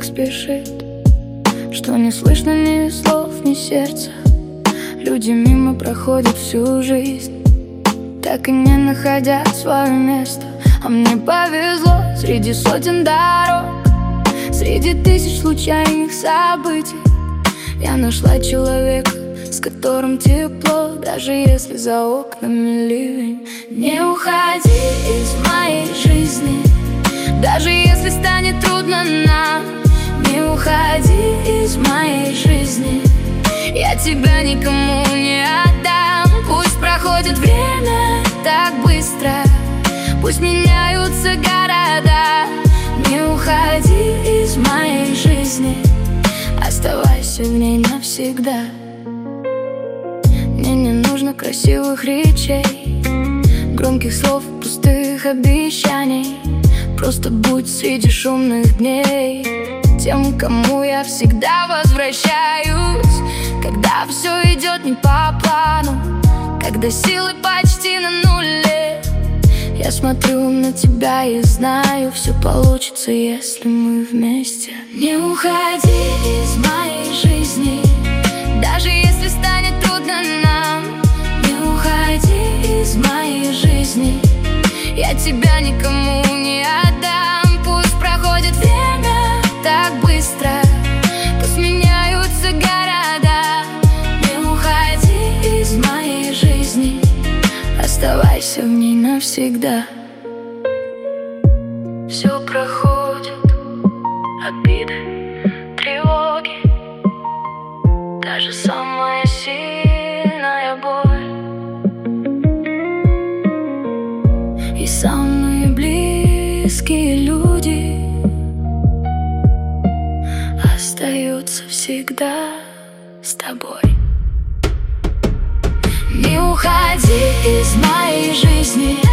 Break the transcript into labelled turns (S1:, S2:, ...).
S1: так спешит, что не слышно ни слов, ни сердца. Люди мимо проходят всю жизнь, так и не находя свое место. А мне повезло среди сотен дорог, среди тысяч случайных событий. Я нашла человека, с которым тепло, даже если за окнами ливень. Не уходи из моей жизни, даже если станет трудно нам. Не уходи из моей жизни, я тебя никому не отдам. Пусть проходит время так быстро, пусть меняются города. Не уходи из моей жизни, оставайся в ней навсегда. Мне не нужно красивых речей, громких слов, пустых обещаний. Просто будь среди шумных дней тем, кому я всегда возвращаюсь. Когда все идет не по плану, когда силы почти на нуле, я смотрю на тебя и знаю, все получится, если мы вместе. Не уходи из моей жизни, даже если станет трудно нам. Не уходи из моей жизни, я тебя никому не отдам. Пусть проходит время так быстро, пусть меняются города. Не уходи из моей жизни, оставайся в ней навсегда. Все проходит, обиды, тревоги, даже самая сильная боль. И самые близкие люди остаются всегда с тобой. Не уходи из моей жизни,